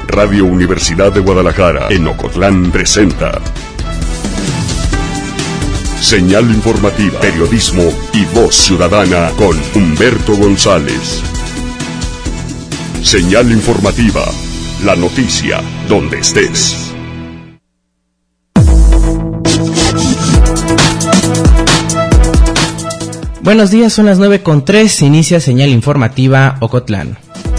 Radio Universidad de Guadalajara en Ocotlán presenta Señal informativa, periodismo y voz ciudadana con Humberto González. Señal informativa, la noticia donde estés. Buenos días, son las 9:03, inicia Señal informativa Ocotlán.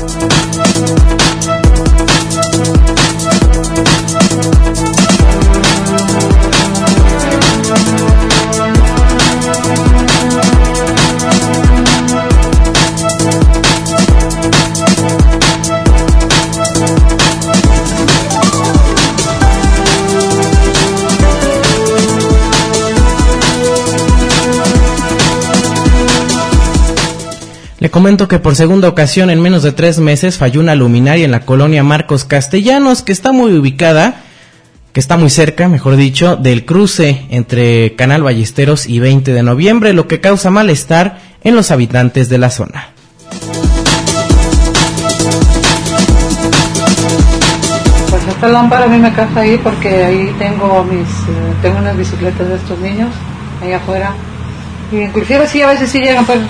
Le comento que por segunda ocasión en menos de 3 meses falló una luminaria en la colonia Marcos Castellanos, que está muy cerca, mejor dicho, del cruce entre Canal Ballesteros y 20 de noviembre, lo que causa malestar en los habitantes de la zona. Pues esta lámpara a mí me casa ahí porque ahí tengo unas bicicletas de estos niños ahí afuera, y inclusive sí, a veces sí llegan pues.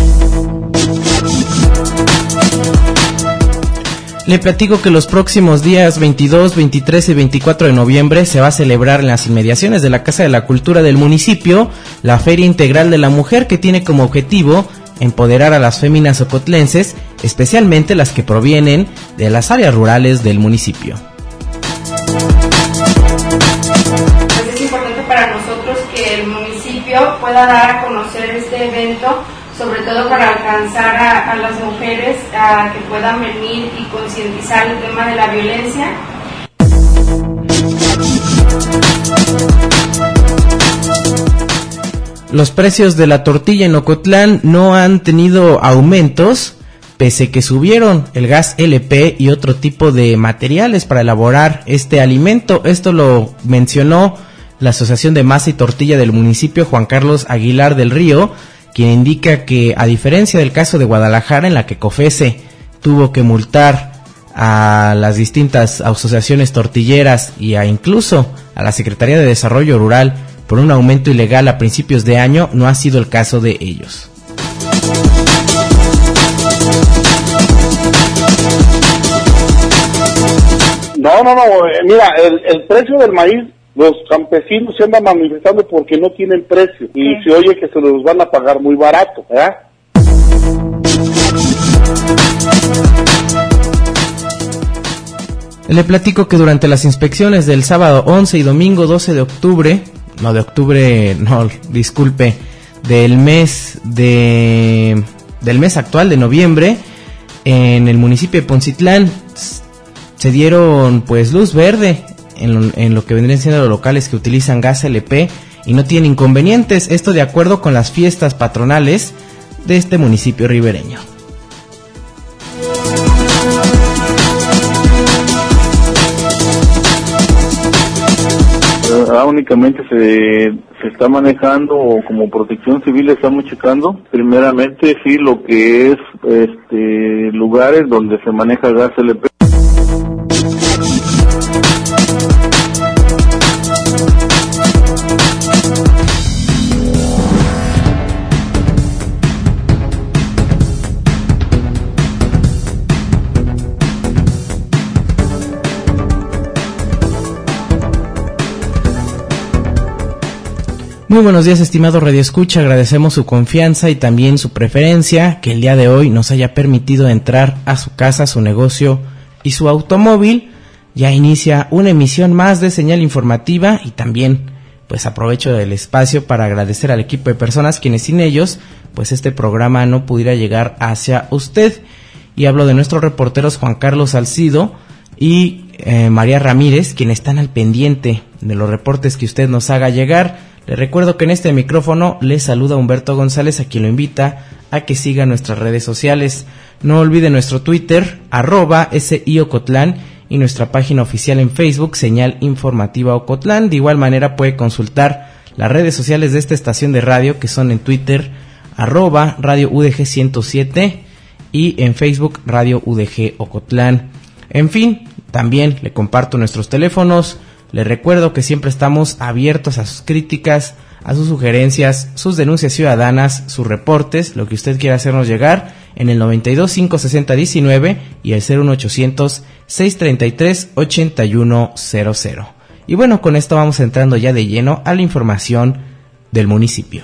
Le platico que los próximos días 22, 23 y 24 de noviembre se va a celebrar en las inmediaciones de la Casa de la Cultura del municipio la Feria Integral de la Mujer, que tiene como objetivo empoderar a las féminas ocotlenses, especialmente las que provienen de las áreas rurales del municipio. Pues es importante para nosotros que el municipio pueda dar a conocer este evento, sobre todo para alcanzar a las mujeres a que puedan venir y concientizar el tema de la violencia. Los precios de la tortilla en Ocotlán no han tenido aumentos, pese que subieron el gas LP y otro tipo de materiales para elaborar este alimento. Esto lo mencionó la Asociación de Masa y Tortilla del municipio, Juan Carlos Aguilar del Río, quien indica que, a diferencia del caso de Guadalajara, en la que COFECE tuvo que multar a las distintas asociaciones tortilleras y incluso a la Secretaría de Desarrollo Rural por un aumento ilegal a principios de año, no ha sido el caso de ellos. No, mira, el precio del maíz, los campesinos se andan manifestando porque no tienen precio y se oye que se los van a pagar muy barato, ¿verdad? Le platico que durante las inspecciones del sábado 11 y domingo 12 de octubre, del mes actual de noviembre, en el municipio de Poncitlán se dieron pues luz verde en lo que vendrían siendo los locales que utilizan gas LP y no tienen inconvenientes, esto de acuerdo con las fiestas patronales de este municipio ribereño. Únicamente se está manejando, o como Protección Civil estamos checando, primeramente sí lo que es lugares donde se maneja gas LP. Muy buenos días, estimado Radio Escucha, agradecemos su confianza y también su preferencia, que el día de hoy nos haya permitido entrar a su casa, su negocio y su automóvil. Ya inicia una emisión más de Señal Informativa y también pues aprovecho el espacio para agradecer al equipo de personas quienes sin ellos pues este programa no pudiera llegar hacia usted. Y hablo de nuestros reporteros Juan Carlos Salcido y María Ramírez, quienes están al pendiente de los reportes que usted nos haga llegar. Le recuerdo que en este micrófono le saluda Humberto González, a quien lo invita a que siga nuestras redes sociales. No olvide nuestro Twitter, @SIOcotlán, y nuestra página oficial en Facebook, Señal Informativa Ocotlán. De igual manera puede consultar las redes sociales de esta estación de radio, que son en Twitter, @Radio UDG 107, y en Facebook, Radio UDG Ocotlán. En fin, También le comparto nuestros teléfonos. Le recuerdo que siempre estamos abiertos a sus críticas, a sus sugerencias, sus denuncias ciudadanas, sus reportes, lo que usted quiera hacernos llegar en el 92 560 19 y el 01800 633 8100. Y bueno, con esto vamos entrando ya de lleno a la información del municipio.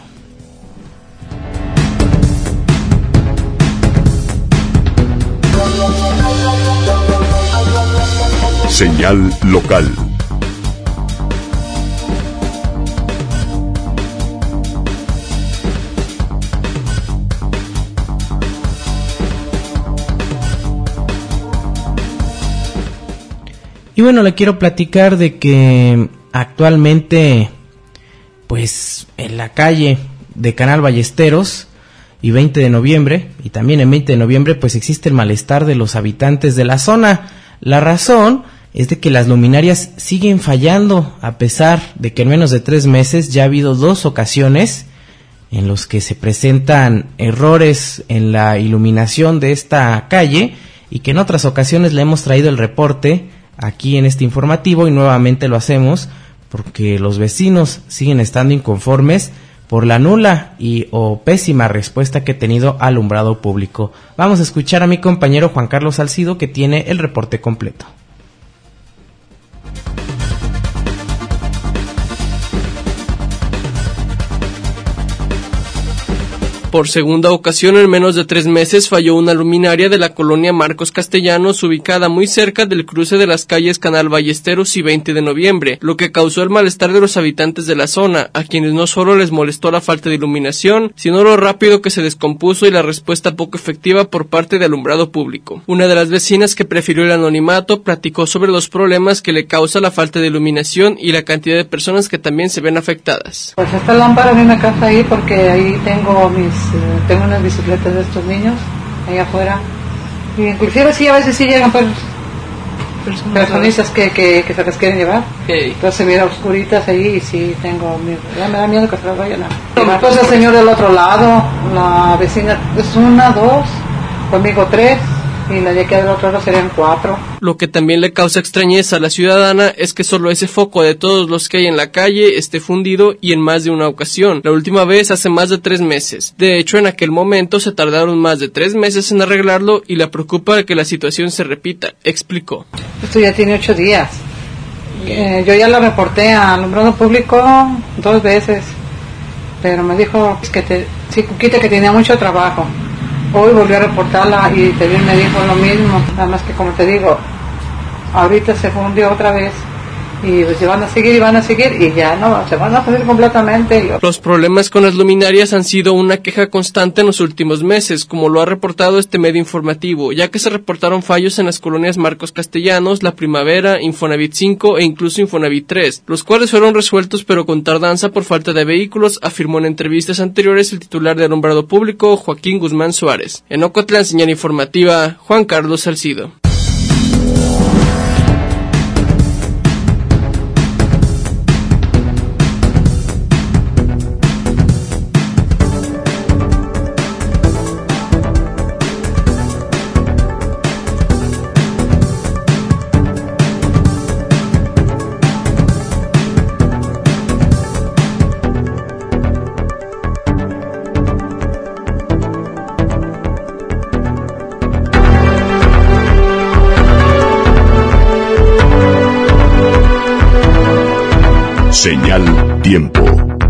Señal local. Y bueno, le quiero platicar de que actualmente, pues en la calle de Canal Ballesteros y 20 de noviembre, y también en 20 de noviembre, pues existe el malestar de los habitantes de la zona. La razón es de que las luminarias siguen fallando, a pesar de que en menos de 3 meses ya ha habido 2 ocasiones en los que se presentan errores en la iluminación de esta calle, y que en otras ocasiones le hemos traído el reporte aquí en este informativo, y nuevamente lo hacemos porque los vecinos siguen estando inconformes por la nula o pésima respuesta que ha tenido alumbrado público. Vamos a escuchar a mi compañero Juan Carlos Salcido, que tiene el reporte completo. Por segunda ocasión en menos de 3 meses falló una luminaria de la colonia Marcos Castellanos, ubicada muy cerca del cruce de las calles Canal Ballesteros y 20 de noviembre, lo que causó el malestar de los habitantes de la zona, a quienes no solo les molestó la falta de iluminación, sino lo rápido que se descompuso y la respuesta poco efectiva por parte de alumbrado público. Una de las vecinas, que prefirió el anonimato, platicó sobre los problemas que le causa la falta de iluminación y la cantidad de personas que también se ven afectadas. Pues esta lámpara a mí me casa ahí porque ahí tengo unas bicicletas de estos niños ahí afuera, y inclusive sí, a veces sí llegan personistas que se las quieren llevar. Entonces se mira oscuritas ahí, y sí tengo miedo, me da miedo que se las vayan a llevar. Pues el señor del otro lado, la vecina es 1, 2, conmigo 3, y la de aquí del otro lado serían 4. Lo que también le causa extrañeza a la ciudadana es que solo ese foco de todos los que hay en la calle esté fundido, y en más de una ocasión. La última vez hace más de 3 meses. De hecho, en aquel momento se tardaron más de 3 meses en arreglarlo, y la preocupa que la situación se repita, explicó. Esto ya tiene 8 días. Yo ya lo reporté a alumbrado público 2 veces, pero me dijo que que tenía mucho trabajo. Hoy volví a reportarla y también me dijo lo mismo, nada más que, como te digo, ahorita se fundió otra vez, y pues van a seguir y ya no, se van a fundir completamente. Los problemas con las luminarias han sido una queja constante en los últimos meses, como lo ha reportado este medio informativo, ya que se reportaron fallos en las colonias Marcos Castellanos, La Primavera, Infonavit 5 e incluso Infonavit 3, los cuales fueron resueltos pero con tardanza por falta de vehículos, afirmó en entrevistas anteriores el titular de alumbrado público, Joaquín Guzmán Suárez. En Ocotlán, señal informativa, Juan Carlos Salcido. Señal tiempo.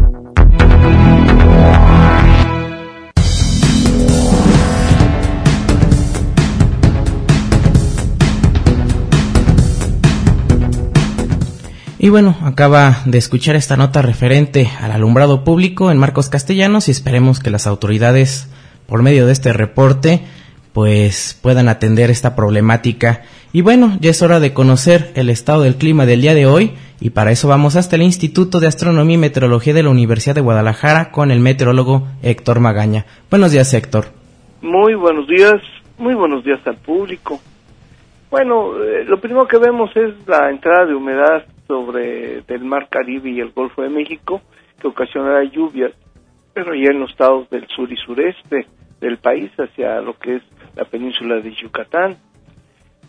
Y bueno, acaba de escuchar esta nota referente al alumbrado público en Marcos Castellanos, y esperemos que las autoridades, por medio de este reporte, pues puedan atender esta problemática. Y bueno, ya es hora de conocer el estado del clima del día de hoy, y para eso vamos hasta el Instituto de Astronomía y Meteorología de la Universidad de Guadalajara con el meteorólogo Héctor Magaña. Buenos días, Héctor. Muy buenos días al público. Bueno, lo primero que vemos es la entrada de humedad del Mar Caribe y el Golfo de México, que ocasionará lluvias, pero ya en los estados del sur y sureste del país, hacia lo que es la península de Yucatán.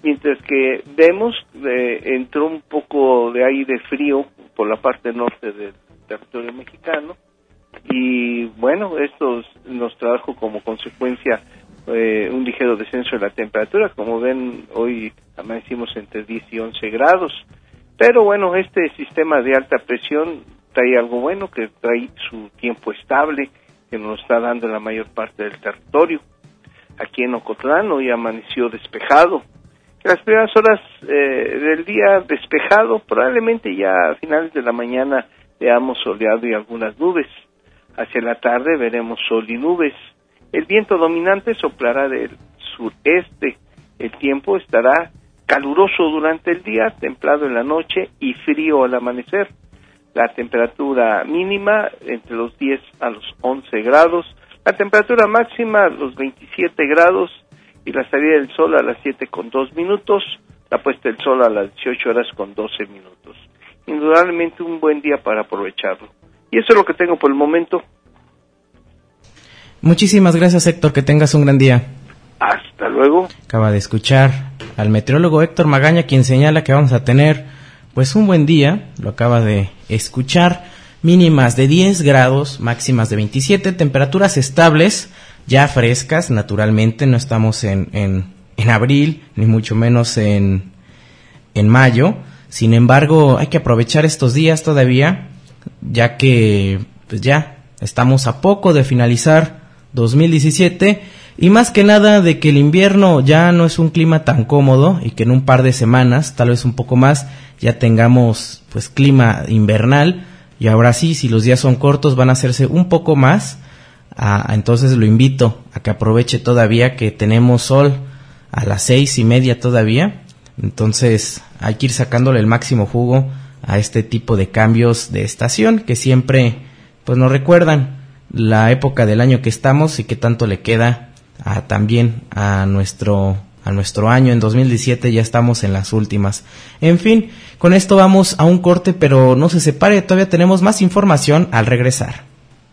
mientras que vemos entró un poco de aire frío por la parte norte del territorio mexicano, y bueno, esto nos trajo como consecuencia un ligero descenso de la temperatura. Como ven, hoy amanecimos entre 10 y 11 grados, pero bueno, este sistema de alta presión trae algo bueno, que trae su tiempo estable, que nos está dando en la mayor parte del territorio. Aquí en Ocotlán hoy amaneció despejado. Las primeras horas del día despejado, probablemente ya a finales de la mañana veamos soleado y algunas nubes. Hacia la tarde veremos sol y nubes. El viento dominante soplará del sureste. El tiempo estará caluroso durante el día, templado en la noche y frío al amanecer. La temperatura mínima entre los 10 a los 11 grados, la temperatura máxima los 27 grados y la salida del sol a las 7:02, la puesta del sol a las 18:12. Indudablemente un buen día para aprovecharlo. Y eso es lo que tengo por el momento. Muchísimas gracias, Héctor, que tengas un gran día. Hasta luego. Acaba de escuchar al meteorólogo Héctor Magaña, quien señala que vamos a tener pues un buen día, lo acaba de escuchar, mínimas de 10 grados, máximas de 27, temperaturas estables, ya frescas, naturalmente, no estamos en abril, ni mucho menos en mayo. Sin embargo, hay que aprovechar estos días todavía, ya que pues ya estamos a poco de finalizar 2017, y más que nada de que el invierno ya no es un clima tan cómodo, y que en un par de semanas, tal vez un poco más, ya tengamos pues clima invernal. Y ahora sí, si los días son cortos, van a hacerse un poco más. Entonces lo invito a que aproveche todavía que tenemos sol a las 6:30 todavía. Entonces hay que ir sacándole el máximo jugo a este tipo de cambios de estación, que siempre pues nos recuerdan la época del año que estamos y que tanto le queda también a nuestro año. En 2017 ya estamos en las últimas. En fin, con esto vamos a un corte, pero no se separe, todavía tenemos más información al regresar.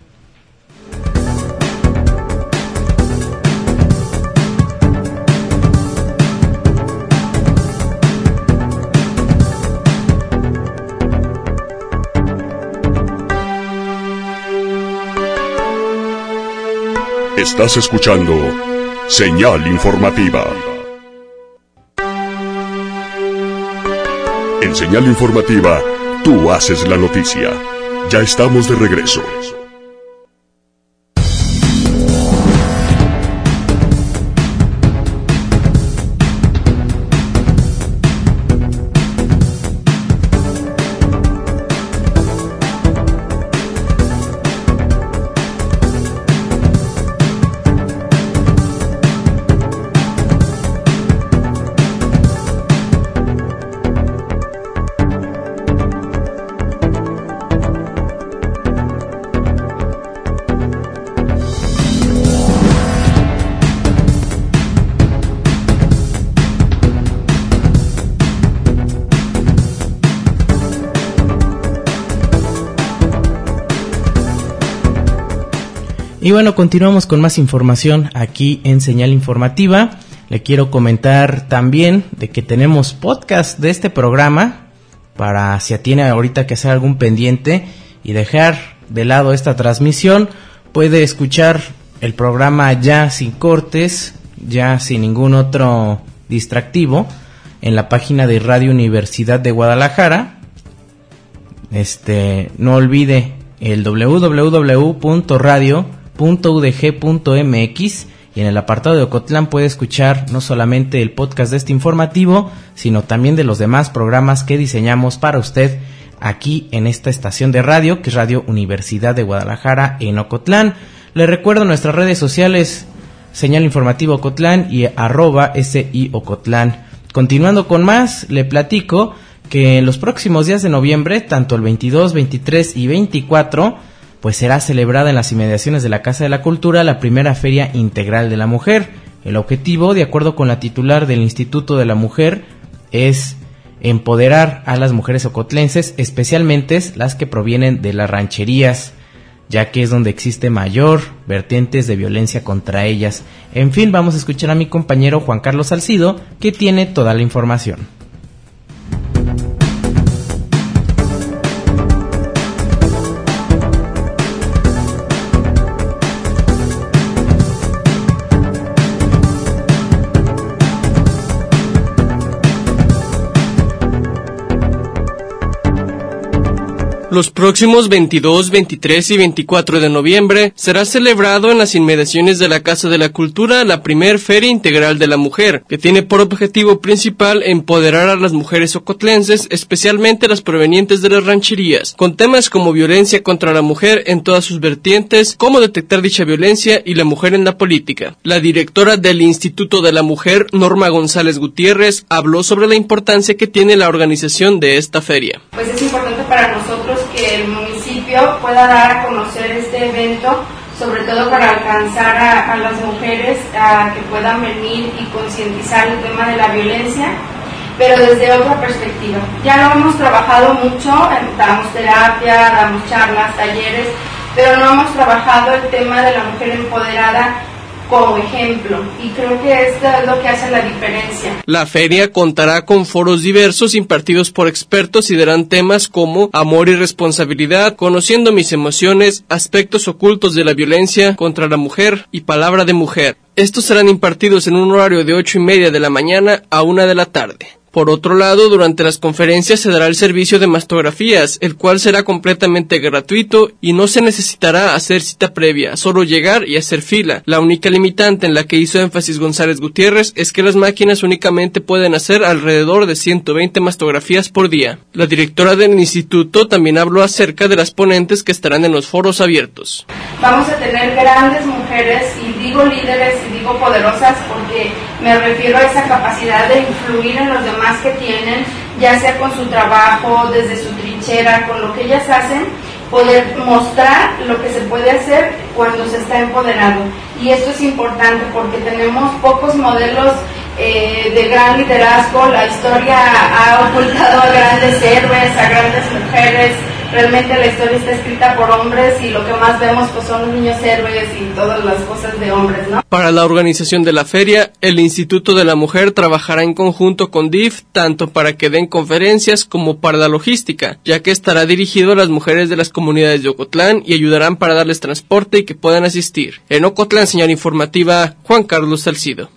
Estás escuchando Señal Informativa. En Señal Informativa, tú haces la noticia. Ya estamos de regreso. Y bueno, continuamos con más información aquí en Señal Informativa. Le quiero comentar también de que tenemos podcast de este programa, para si tiene ahorita que hacer algún pendiente y dejar de lado esta transmisión, puede escuchar el programa ya sin cortes, ya sin ningún otro distractivo, en la página de Radio Universidad de Guadalajara. No olvide el www.radio.udg.mx, y en el apartado de Ocotlán puede escuchar no solamente el podcast de este informativo, sino también de los demás programas que diseñamos para usted aquí en esta estación de radio, que es Radio Universidad de Guadalajara en Ocotlán. Le recuerdo nuestras redes sociales, Señal Informativa Ocotlán y @SI Ocotlán. Continuando con más, le platico que en los próximos días de noviembre, tanto el 22, 23 y 24, pues será celebrada en las inmediaciones de la Casa de la Cultura la primera Feria Integral de la Mujer. El objetivo, de acuerdo con la titular del Instituto de la Mujer, es empoderar a las mujeres ocotlenses, especialmente las que provienen de las rancherías. ya que es donde existe mayor vertientes de violencia contra ellas. En fin, vamos a escuchar a mi compañero Juan Carlos Salcido, que tiene toda la información. Los próximos 22, 23 y 24 de noviembre será celebrado en las inmediaciones de la Casa de la Cultura la primer Feria Integral de la Mujer, que tiene por objetivo principal empoderar a las mujeres ocotlenses, especialmente las provenientes de las rancherías, con temas como violencia contra la mujer en todas sus vertientes, cómo detectar dicha violencia y la mujer en la política. La directora del Instituto de la Mujer, Norma González Gutiérrez, habló sobre la importancia que tiene la organización de esta feria. Pues es importante para nosotros que el municipio pueda dar a conocer este evento, sobre todo para alcanzar a las mujeres a que puedan venir y concientizar el tema de la violencia, pero desde otra perspectiva. Ya lo hemos trabajado mucho, damos terapia, damos charlas, talleres, pero no hemos trabajado el tema de la mujer empoderada como ejemplo, y creo que esto es lo que hace la diferencia. La feria contará con foros diversos impartidos por expertos y darán temas como amor y responsabilidad, conociendo mis emociones, aspectos ocultos de la violencia contra la mujer y palabra de mujer. Estos serán impartidos en un horario de 8:30 de la mañana a 1 de la tarde. Por otro lado, durante las conferencias se dará el servicio de mastografías, el cual será completamente gratuito y no se necesitará hacer cita previa, solo llegar y hacer fila. La única limitante en la que hizo énfasis González Gutiérrez es que las máquinas únicamente pueden hacer alrededor de 120 mastografías por día. La directora del instituto también habló acerca de las ponentes que estarán en los foros abiertos. Vamos a tener grandes mujeres, y digo líderes y digo poderosas porque me refiero a esa capacidad de influir en los demás que tienen, ya sea con su trabajo, desde su trinchera, con lo que ellas hacen, poder mostrar lo que se puede hacer cuando se está empoderado. Y esto es importante porque tenemos pocos modelos de gran liderazgo. La historia ha ocultado a grandes héroes, a grandes mujeres. Realmente la historia está escrita por hombres y lo que más vemos pues son los niños héroes y todas las cosas de hombres, ¿no? Para la organización de la feria, el Instituto de la Mujer trabajará en conjunto con DIF, tanto para que den conferencias como para la logística, ya que estará dirigido a las mujeres de las comunidades de Ocotlán y ayudarán para darles transporte y que puedan asistir. En Ocotlán, señal informativa, Juan Carlos Salcido.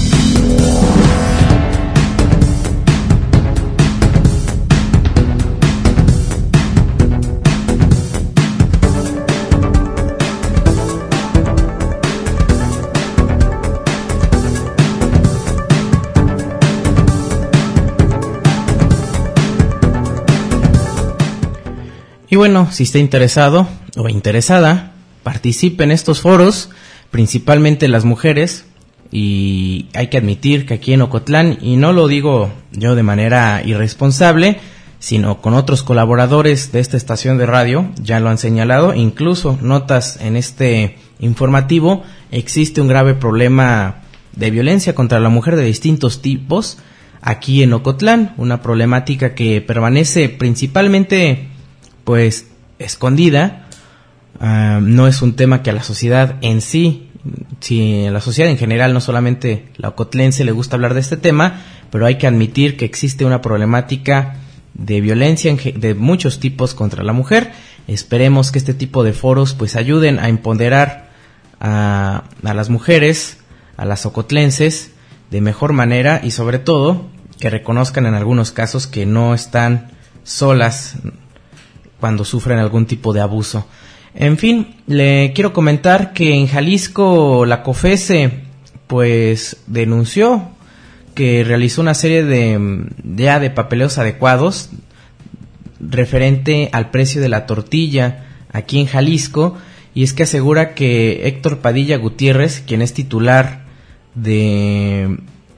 Y bueno, si está interesado o interesada, participe en estos foros, principalmente las mujeres, y hay que admitir que aquí en Ocotlán, y no lo digo yo de manera irresponsable, sino con otros colaboradores de esta estación de radio, ya lo han señalado, incluso notas en este informativo, existe un grave problema de violencia contra la mujer de distintos tipos aquí en Ocotlán, una problemática que permanece principalmente pues escondida. No es un tema que a la sociedad en sí, a la sociedad en general, no solamente la ocotlense le gusta hablar de este tema, pero hay que admitir que existe una problemática de violencia de muchos tipos contra la mujer. Esperemos que este tipo de foros pues ayuden a empoderar a las mujeres, a las ocotlenses de mejor manera, y sobre todo que reconozcan en algunos casos que no están solas cuando sufren algún tipo de abuso. En fin, le quiero comentar que en Jalisco la COFESE pues denunció que realizó una serie de papeleos adecuados referente al precio de la tortilla aquí en Jalisco, y es que asegura que Héctor Padilla Gutiérrez, quien es titular de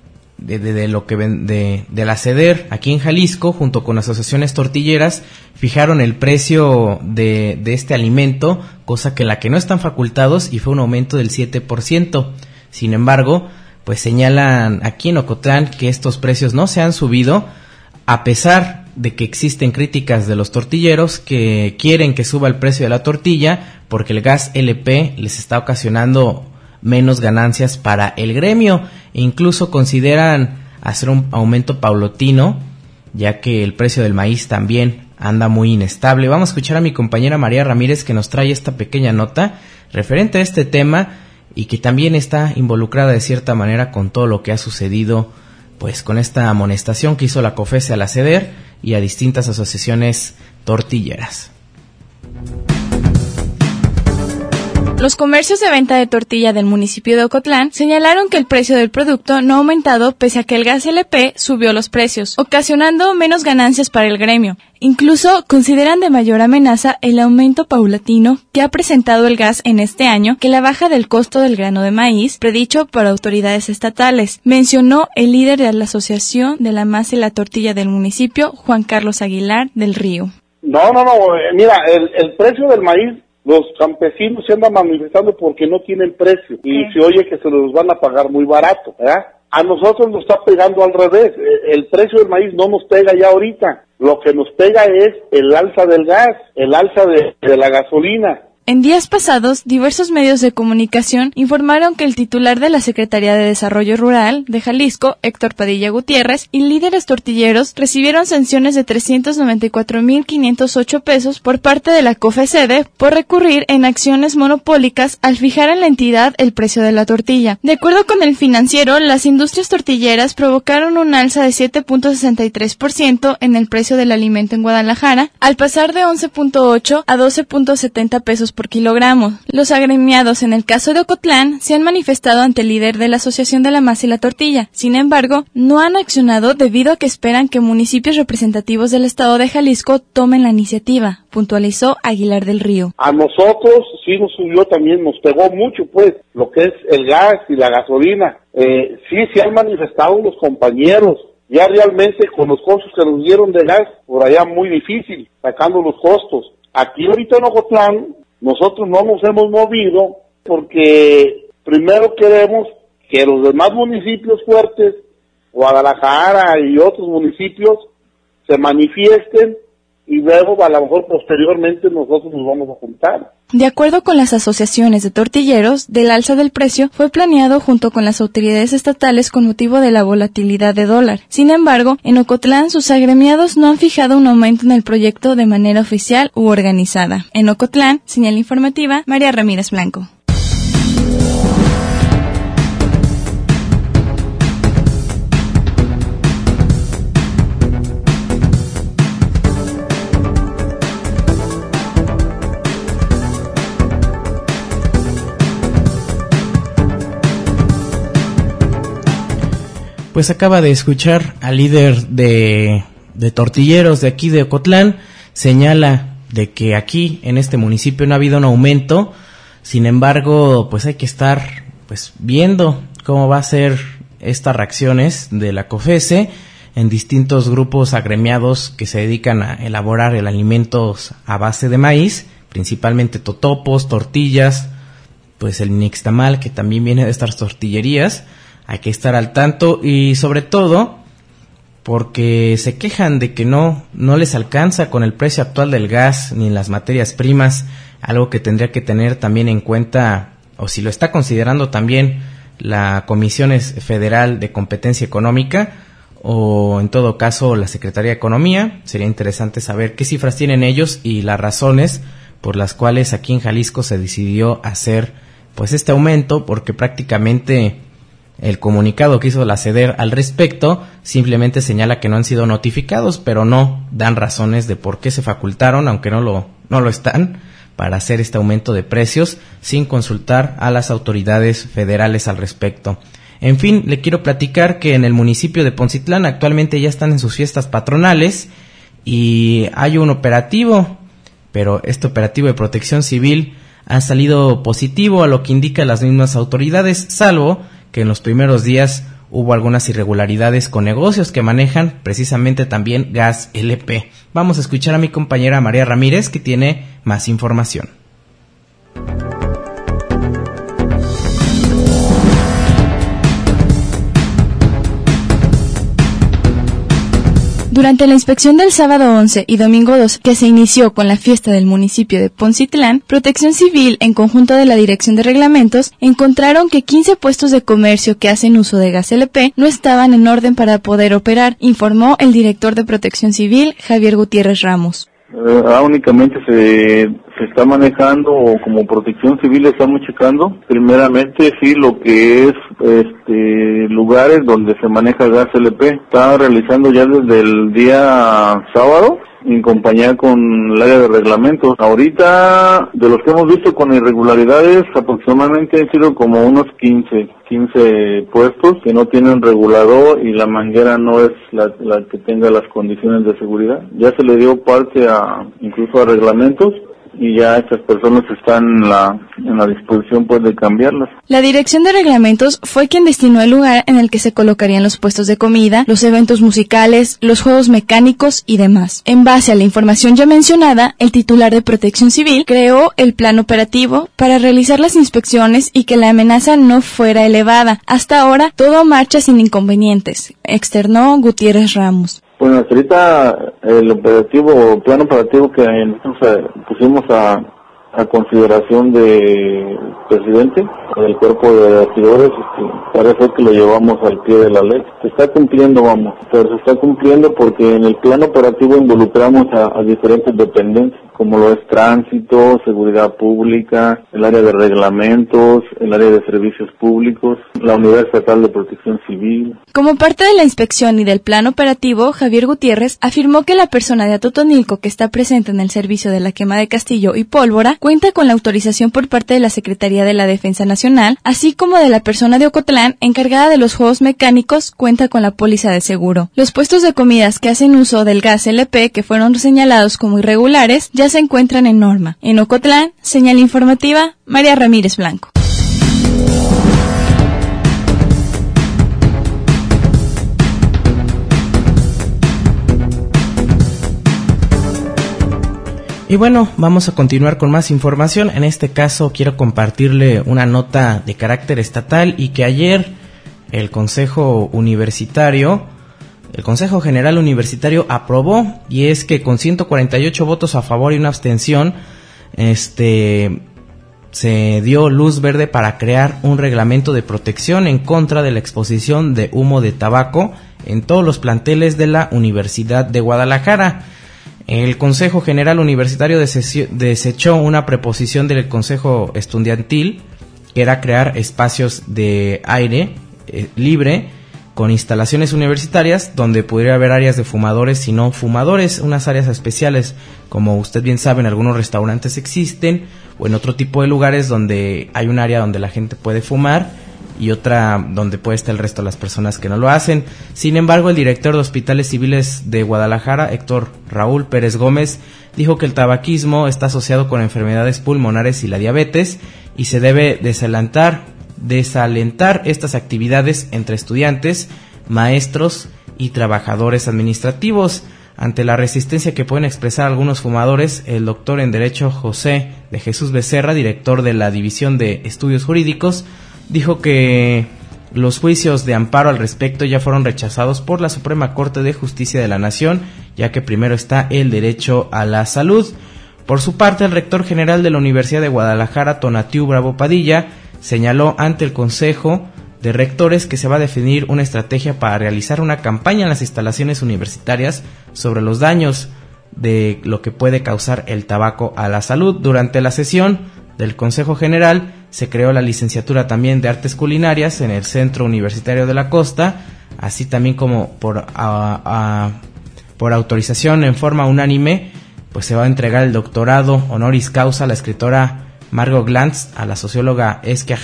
la CEDER aquí en Jalisco, junto con asociaciones tortilleras, fijaron el precio de este alimento, cosa que la que no están facultados, y fue un aumento del 7%. Sin embargo, pues señalan aquí en Ocotlán que estos precios no se han subido, a pesar de que existen críticas de los tortilleros que quieren que suba el precio de la tortilla porque el gas LP les está ocasionando menos ganancias para el gremio e incluso consideran hacer un aumento paulatino, ya que el precio del maíz también anda muy inestable. Vamos a escuchar a mi compañera María Ramírez, que nos trae esta pequeña nota referente a este tema y que también está involucrada de cierta manera con todo lo que ha sucedido pues con esta amonestación que hizo la COFESE a la SEDER y a distintas asociaciones tortilleras. Los comercios de venta de tortilla del municipio de Ocotlán señalaron que el precio del producto no ha aumentado pese a que el gas LP subió los precios, ocasionando menos ganancias para el gremio. Incluso consideran de mayor amenaza el aumento paulatino que ha presentado el gas en este año que la baja del costo del grano de maíz, predicho por autoridades estatales, mencionó el líder de la Asociación de la Masa y la Tortilla del municipio, Juan Carlos Aguilar del Río. No, mira, el precio del maíz, los campesinos se andan manifestando porque no tienen precio y se oye que se los van a pagar muy barato, ¿verdad? A nosotros nos está pegando al revés. El precio del maíz no nos pega ya ahorita. Lo que nos pega es el alza del gas, el alza de la gasolina. En días pasados, diversos medios de comunicación informaron que el titular de la Secretaría de Desarrollo Rural de Jalisco, Héctor Padilla Gutiérrez, y líderes tortilleros recibieron sanciones de 394,508 pesos por parte de la COFESE por recurrir en acciones monopólicas al fijar en la entidad el precio de la tortilla. De acuerdo con el Financiero, las industrias tortilleras provocaron un alza de 7.63% en el precio del alimento en Guadalajara, al pasar de 11.8 a 12.70 pesos por kilogramo. Los agremiados en el caso de Ocotlán se han manifestado ante el líder de la Asociación de la Masa y la Tortilla. Sin embargo, no han accionado debido a que esperan que municipios representativos del estado de Jalisco tomen la iniciativa, puntualizó Aguilar del Río. A nosotros sí nos subió también, nos pegó mucho pues lo que es el gas y la gasolina. Sí se han manifestado los compañeros. Ya realmente con los costos que nos dieron de gas, por allá muy difícil, sacando los costos. Aquí ahorita en Ocotlán, nosotros no nos hemos movido porque primero queremos que los demás municipios fuertes, Guadalajara y otros municipios, se manifiesten y luego a lo mejor posteriormente nosotros nos vamos a juntar. De acuerdo con las asociaciones de tortilleros, del alza del precio fue planeado junto con las autoridades estatales con motivo de la volatilidad de dólar. Sin embargo, en Ocotlán sus agremiados no han fijado un aumento en el proyecto de manera oficial u organizada. En Ocotlán, señal informativa, María Ramírez Blanco. Pues acaba de escuchar al líder de tortilleros de aquí de Ocotlán, señala de que aquí en este municipio no ha habido un aumento. Sin embargo, pues hay que estar pues viendo cómo va a ser estas reacciones de la COFESE en distintos grupos agremiados que se dedican a elaborar el alimentos a base de maíz, principalmente totopos, tortillas, pues el nixtamal que también viene de estas tortillerías. Hay que estar al tanto y sobre todo porque se quejan de que no les alcanza con el precio actual del gas ni las materias primas, algo que tendría que tener también en cuenta, o si lo está considerando también la Comisión Federal de Competencia Económica o en todo caso la Secretaría de Economía. Sería interesante saber qué cifras tienen ellos y las razones por las cuales aquí en Jalisco se decidió hacer pues este aumento, porque prácticamente el comunicado que hizo la SEDER al respecto simplemente señala que no han sido notificados, pero no dan razones de por qué se facultaron, aunque no lo están, para hacer este aumento de precios sin consultar a las autoridades federales al respecto. En fin, le quiero platicar que en el municipio de Poncitlán actualmente ya están en sus fiestas patronales y hay un operativo, pero este operativo de protección civil ha salido positivo a lo que indican las mismas autoridades, salvo que en los primeros días hubo algunas irregularidades con negocios que manejan precisamente también gas LP. Vamos a escuchar a mi compañera María Ramírez, que tiene más información. Durante la inspección del sábado 11 y domingo 2, que se inició con la fiesta del municipio de Poncitlán, Protección Civil, en conjunto de la Dirección de Reglamentos, encontraron que 15 puestos de comercio que hacen uso de gas LP no estaban en orden para poder operar, informó el director de Protección Civil, Javier Gutiérrez Ramos. Únicamente se está manejando, o como Protección Civil estamos checando, primeramente sí lo que es lugares donde se maneja gas LP. Está realizando ya desde el día sábado en compañía con el área de reglamentos. Ahorita, de los que hemos visto con irregularidades, aproximadamente han sido como unos 15 puestos que no tienen regulador y la manguera no es la que tenga las condiciones de seguridad. Ya se le dio parte incluso a reglamentos, y ya estas personas están en la disposición pues de cambiarlas. La Dirección de Reglamentos fue quien destinó el lugar en el que se colocarían los puestos de comida, los eventos musicales, los juegos mecánicos y demás. En base a la información ya mencionada, el titular de Protección Civil creó el plan operativo para realizar las inspecciones y que la amenaza no fuera elevada. Hasta ahora, todo marcha sin inconvenientes, externó Gutiérrez Ramos. Bueno, hasta ahorita el plan operativo que nosotros pusimos a consideración del presidente, del cuerpo de regidores, parece que lo llevamos al pie de la ley. Se está cumpliendo, pero se está cumpliendo porque en el plan operativo involucramos a diferentes dependencias, como lo es tránsito, seguridad pública, el área de reglamentos, el área de servicios públicos, la Unidad Estatal de Protección Civil. Como parte de la inspección y del plan operativo, Javier Gutiérrez afirmó que la persona de Atotonilco que está presente en el servicio de la quema de castillo y pólvora cuenta con la autorización por parte de la Secretaría de la Defensa Nacional, así como de la persona de Ocotlán encargada de los juegos mecánicos cuenta con la póliza de seguro. Los puestos de comidas que hacen uso del gas LP que fueron señalados como irregulares ya se encuentran en norma. En Ocotlán, señal informativa, María Ramírez Blanco. Y bueno, vamos a continuar con más información. En este caso quiero compartirle una nota de carácter estatal y que ayer el Consejo General Universitario aprobó, y es que con 148 votos a favor y una abstención, se dio luz verde para crear un reglamento de protección en contra de la exposición de humo de tabaco en todos los planteles de la Universidad de Guadalajara. El Consejo General Universitario desechó una preposición del Consejo Estudiantil, que era crear espacios de aire libre con instalaciones universitarias donde pudiera haber áreas de fumadores y no fumadores, unas áreas especiales, como usted bien sabe, en algunos restaurantes existen, o en otro tipo de lugares donde hay un área donde la gente puede fumar y otra donde puede estar el resto de las personas que no lo hacen. Sin embargo, el director de Hospitales Civiles de Guadalajara, Héctor Raúl Pérez Gómez, dijo que el tabaquismo está asociado con enfermedades pulmonares y la diabetes y se debe desalentar estas actividades entre estudiantes, maestros y trabajadores administrativos. Ante la resistencia que pueden expresar algunos fumadores, el doctor en Derecho José de Jesús Becerra, director de la División de Estudios Jurídicos, dijo que los juicios de amparo al respecto ya fueron rechazados por la Suprema Corte de Justicia de la Nación, ya que primero está el derecho a la salud. Por su parte, el rector general de la Universidad de Guadalajara, Tonatiu Bravo Padilla, señaló ante el Consejo de Rectores que se va a definir una estrategia para realizar una campaña en las instalaciones universitarias sobre los daños de lo que puede causar el tabaco a la salud. Durante la sesión del Consejo General se creó la licenciatura también de Artes Culinarias en el Centro Universitario de la Costa, así también como por autorización en forma unánime, pues se va a entregar el doctorado honoris causa a la escritora Margot Glantz, a la socióloga Esquia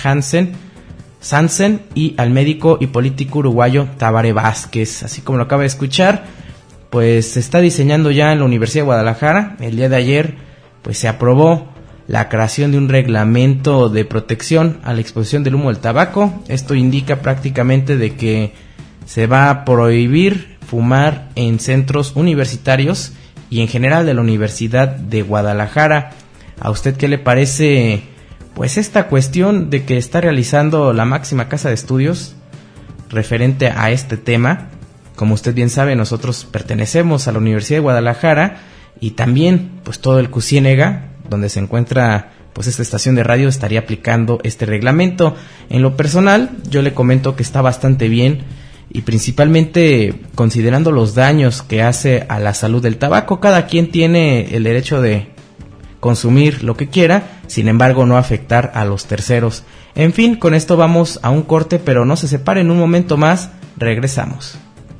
Sansen y al médico y político uruguayo Tabaré Vázquez. Así como lo acaba de escuchar, pues se está diseñando ya en la Universidad de Guadalajara. El día de ayer pues se aprobó la creación de un reglamento de protección a la exposición del humo del tabaco. Esto indica prácticamente de que se va a prohibir fumar en centros universitarios y en general de la Universidad de Guadalajara. ¿A usted qué le parece pues esta cuestión de que está realizando la máxima casa de estudios referente a este tema? Como usted bien sabe, nosotros pertenecemos a la Universidad de Guadalajara y también pues todo el CUCIÉNEGA, donde se encuentra pues esta estación de radio, estaría aplicando este reglamento. En lo personal, yo le comento que está bastante bien y principalmente considerando los daños que hace a la salud del tabaco. Cada quien tiene el derecho de consumir lo que quiera, sin embargo no afectar a los terceros. En fin, con esto vamos a un corte, pero no se separen, un momento más, regresamos.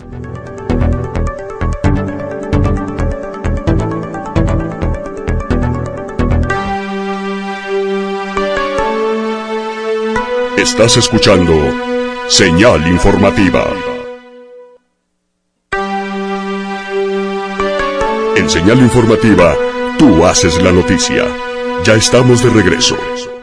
Estás escuchando Señal Informativa. En Señal Informativa, tú haces la noticia. Ya estamos de regreso.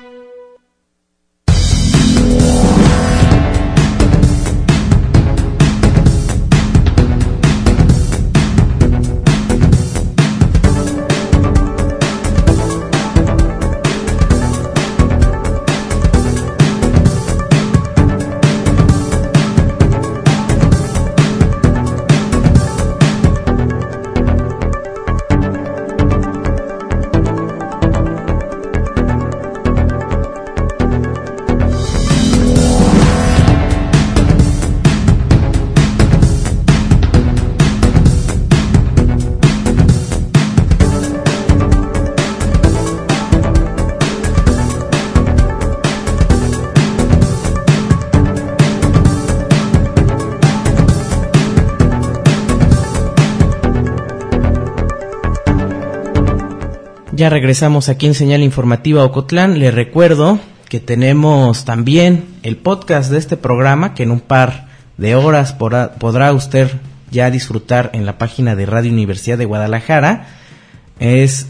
Ya regresamos aquí en Señal Informativa Ocotlán. Les recuerdo que tenemos también el podcast de este programa, que en un par de horas podrá usted ya disfrutar en la página de Radio Universidad de Guadalajara. Es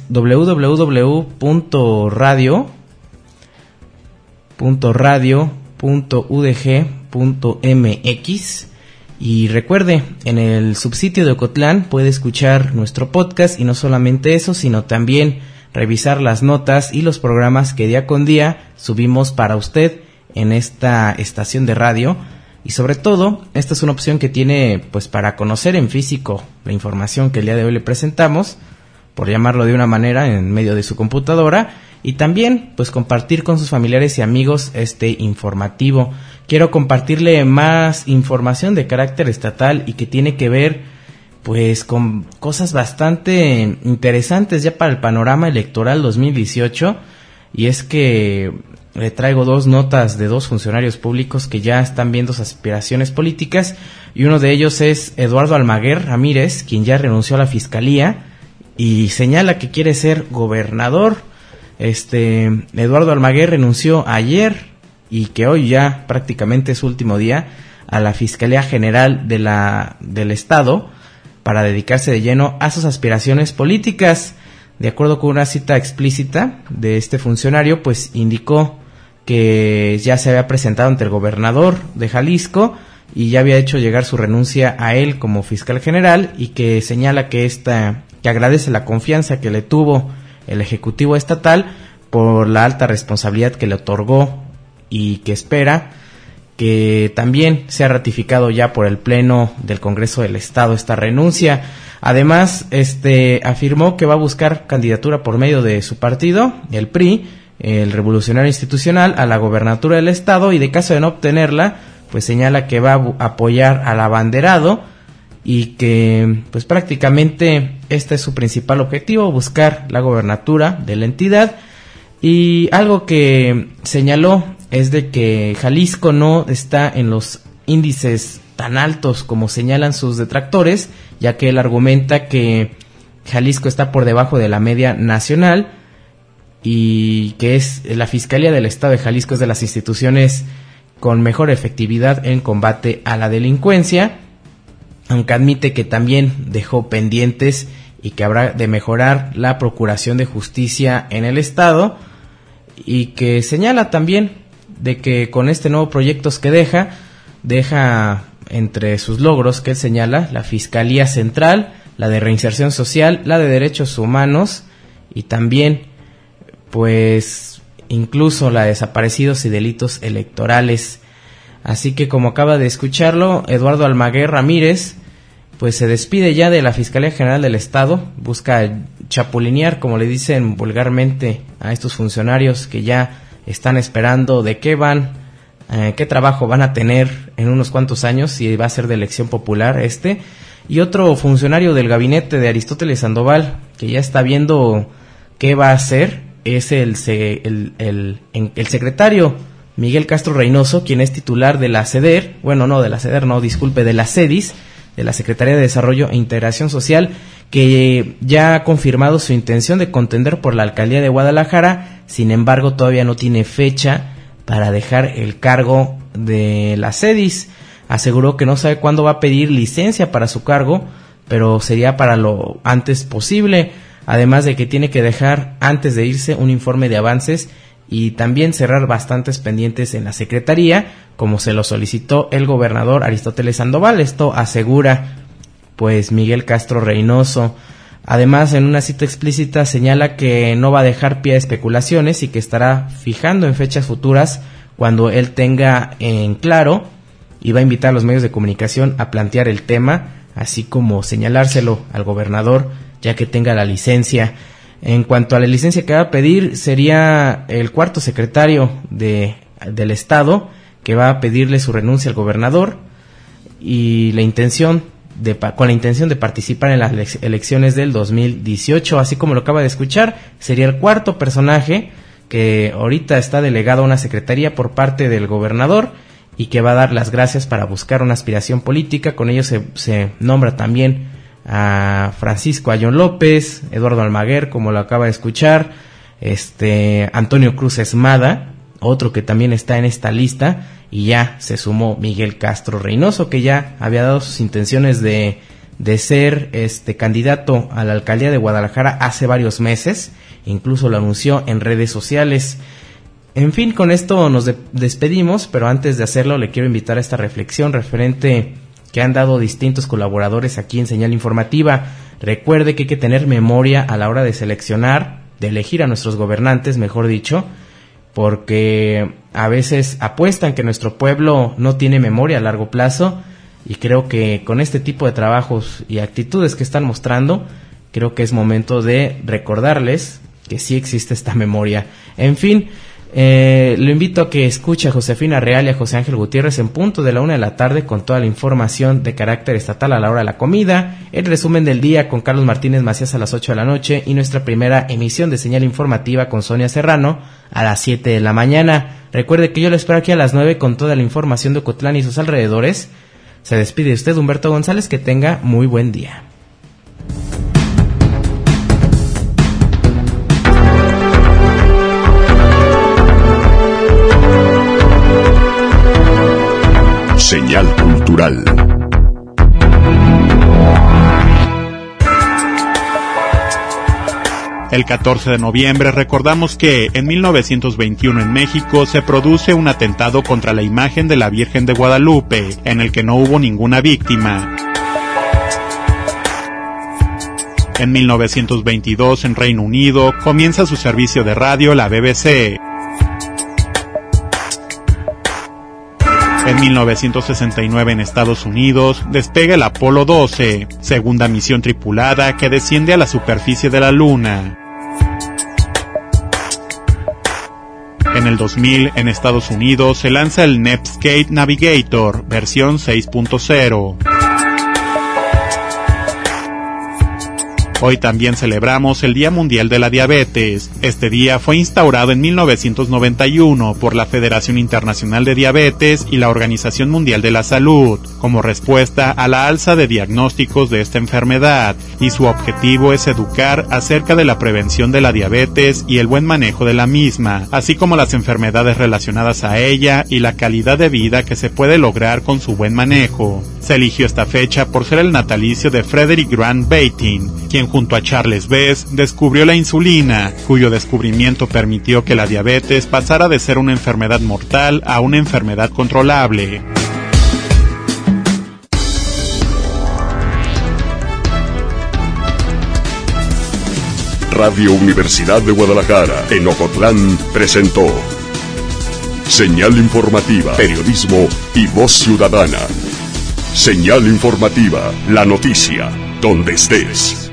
www.radio.udg.mx. Y recuerde, en el subsitio de Ocotlán puede escuchar nuestro podcast, y no solamente eso, sino también revisar las notas y los programas que día con día subimos para usted en esta estación de radio. Y sobre todo, esta es una opción que tiene pues para conocer en físico la información que el día de hoy le presentamos, por llamarlo de una manera, en medio de su computadora, y también pues compartir con sus familiares y amigos este informativo. Quiero compartirle más información de carácter estatal y que tiene que ver pues con cosas bastante interesantes ya para el panorama electoral 2018, y es que le traigo dos notas de dos funcionarios públicos que ya están viendo sus aspiraciones políticas, y uno de ellos es Eduardo Almaguer Ramírez, quien ya renunció a la fiscalía y señala que quiere ser gobernador. Eduardo Almaguer renunció ayer y que hoy ya prácticamente es su último día a la Fiscalía General del Estado para dedicarse de lleno a sus aspiraciones políticas. De acuerdo con una cita explícita de este funcionario, pues indicó que ya se había presentado ante el gobernador de Jalisco y ya había hecho llegar su renuncia a él como fiscal general, y que señala que agradece la confianza que le tuvo el Ejecutivo Estatal por la alta responsabilidad que le otorgó, y que espera que también sea ratificado ya por el Pleno del Congreso del Estado esta renuncia. Además, afirmó que va a buscar candidatura por medio de su partido, el PRI, el Revolucionario Institucional, a la gobernatura del Estado, y de caso de no obtenerla, pues señala que va a apoyar al abanderado, y que pues prácticamente este es su principal objetivo, buscar la gobernatura de la entidad. Y algo que señaló es de que Jalisco no está en los índices tan altos como señalan sus detractores, ya que él argumenta que Jalisco está por debajo de la media nacional, y que es la Fiscalía del Estado de Jalisco es de las instituciones con mejor efectividad en combate a la delincuencia, aunque admite que también dejó pendientes y que habrá de mejorar la procuración de justicia en el Estado, y que señala también de que con este nuevo proyecto que deja entre sus logros que él señala la Fiscalía Central, la de Reinserción Social, la de Derechos Humanos, y también pues incluso la de Desaparecidos y Delitos Electorales. Así que, como acaba de escucharlo, Eduardo Almaguer Ramírez pues se despide ya de la Fiscalía General del Estado, busca chapulinear, como le dicen vulgarmente a estos funcionarios que ya están esperando de qué trabajo van a tener en unos cuantos años, si va a ser de elección popular y otro funcionario del gabinete de Aristóteles Sandoval, que ya está viendo qué va a hacer, es el secretario Miguel Castro Reynoso, quien es titular de la CEDER, de la CEDIS, de la Secretaría de Desarrollo e Integración Social, que ya ha confirmado su intención de contender por la alcaldía de Guadalajara. Sin embargo, todavía no tiene fecha para dejar el cargo de la CEDIS. Aseguró que no sabe cuándo va a pedir licencia para su cargo, pero sería para lo antes posible, además de que tiene que dejar antes de irse un informe de avances y también cerrar bastantes pendientes en la Secretaría, como se lo solicitó el gobernador Aristóteles Sandoval. Esto asegura pues Miguel Castro Reynoso. Además, en una cita explícita señala que no va a dejar pie a especulaciones y que estará fijando en fechas futuras cuando él tenga en claro, y va a invitar a los medios de comunicación a plantear el tema, así como señalárselo al gobernador ya que tenga la licencia. En cuanto a la licencia que va a pedir, sería el cuarto secretario del Estado que va a pedirle su renuncia al gobernador, y con la intención de participar en las elecciones del 2018, así como lo acaba de escuchar. Sería el cuarto personaje que ahorita está delegado a una secretaría por parte del gobernador y que va a dar las gracias para buscar una aspiración política. Con ello se nombra también a Francisco Ayón López, Eduardo Almaguer, como lo acaba de escuchar, Antonio Cruz Esmada, otro que también está en esta lista, y ya se sumó Miguel Castro Reynoso, que ya había dado sus intenciones de ser candidato a la alcaldía de Guadalajara hace varios meses, incluso lo anunció en redes sociales. En fin, con esto nos despedimos, pero antes de hacerlo le quiero invitar a esta reflexión referente que han dado distintos colaboradores aquí en Señal Informativa. Recuerde que hay que tener memoria a la hora de seleccionar, de elegir a nuestros gobernantes, mejor dicho, porque a veces apuestan que nuestro pueblo no tiene memoria a largo plazo, y creo que con este tipo de trabajos y actitudes que están mostrando, creo que es momento de recordarles que sí existe esta memoria. En fin, lo invito a que escuche a Josefina Real y a José Ángel Gutiérrez en punto de la 1 de la tarde con toda la información de carácter estatal a la hora de la comida, el resumen del día con Carlos Martínez Macías a las 8 de la noche y nuestra primera emisión de Señal Informativa con Sonia Serrano a las 7 de la mañana. Recuerde que yo lo espero aquí a las 9 con toda la información de Ocotlán y sus alrededores. Se despide usted, Humberto González, que tenga muy buen día. Señal cultural. El 14 de noviembre recordamos que en 1921 en México se produce un atentado contra la imagen de la Virgen de Guadalupe, en el que no hubo ninguna víctima. En 1922 en Reino Unido comienza su servicio de radio la BBC. En 1969 en Estados Unidos despega el Apolo 12, segunda misión tripulada que desciende a la superficie de la Luna. En el 2000 en Estados Unidos se lanza el Netscape Navigator, versión 6.0. Hoy también celebramos el Día Mundial de la Diabetes. Este día fue instaurado en 1991 por la Federación Internacional de Diabetes y la Organización Mundial de la Salud, como respuesta a la alza de diagnósticos de esta enfermedad, y su objetivo es educar acerca de la prevención de la diabetes y el buen manejo de la misma, así como las enfermedades relacionadas a ella y la calidad de vida que se puede lograr con su buen manejo. Se eligió esta fecha por ser el natalicio de Frederick Grant Banting, quien junto a Charles Bess descubrió la insulina, cuyo descubrimiento permitió que la diabetes pasara de ser una enfermedad mortal a una enfermedad controlable. Radio Universidad de Guadalajara, en Ocotlán, presentó Señal Informativa, Periodismo y Voz Ciudadana. Señal informativa, la noticia, donde estés.